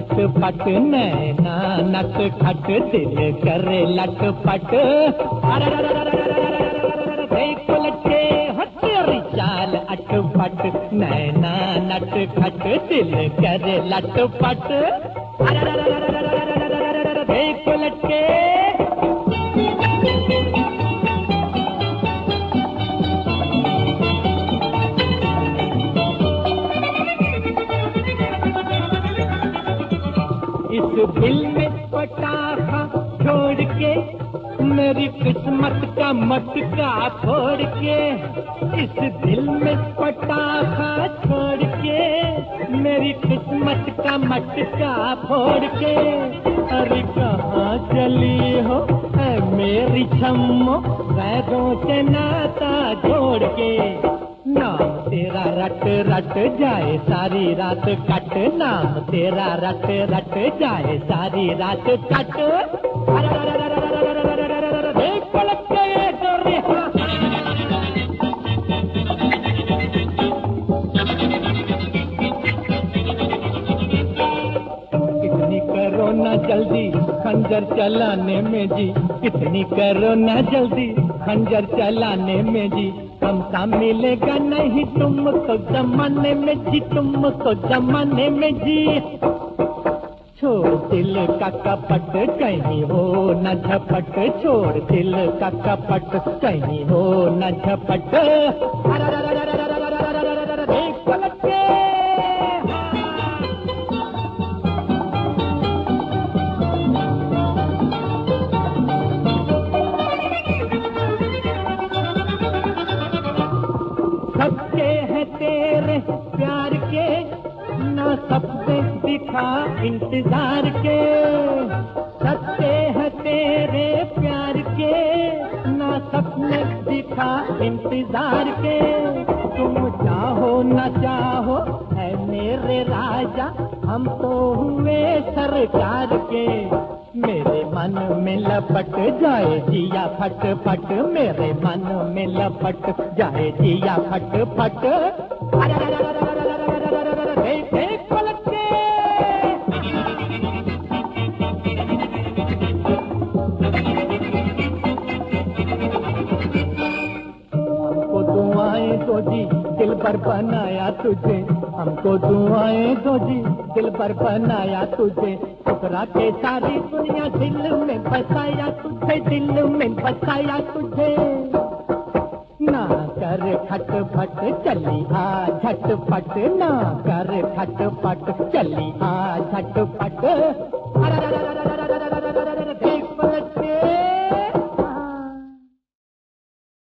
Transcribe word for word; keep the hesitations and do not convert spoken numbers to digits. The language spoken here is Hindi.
छटपट नैना नट खट दिल करे लटपट। देख लटके हो तेरी चाल अटपट नैना नट खट दिल करे लटपट। देख लटके इस दिल में पटाखा छोड़ के मेरी किस्मत का मटका फोड़ के। इस दिल में पटाखा छोड़ के मेरी किस्मत का मटका फोड़ के। अरे कहाँ चली हो है मेरी छम्मो गैरों से नाता जोड़ के। नाम तेरा रट रट जाए सारी रात कट नाम तेरा रट रट जाए सारी रात कट। देख पलट गए गोरे कितनी करो ना जल्दी खंजर चलाने में जी। कितनी करो ना जल्दी खंजर चलाने में जी। हमसा मिलेगा नहीं तुमको जमाने में जी तुमको जमाने में जी। छोड़ दिल का कपट कहीं हो न झपट छोड़ दिल का कपट कहीं हो न झपट। देख पलट के सबके हैं तेरे प्यार के ना सबसे दिखा इंतजार के। सबके हैं तेरे प्यार के ना सबने दिखा इंतजार के। तुम चाहो न चाहो है मेरे राजा हम तो हुए सरकार के। मेरे मन में लपट जाए जिया फट फट मेरे मन में लपट जाए जिया फट फट। देख देख पलट के हमको दुआएं दो जी दिल पर बनाया तुझे। हमको दुआएं दो जी दिल पर बनाया तुझे। ठुकरा के सारी दुनिया दिल में बसाया तुझे दिल में बसाया तुझे। ना कर खटपट चली आ झटपट ना कर खटपट चली आ झटपट।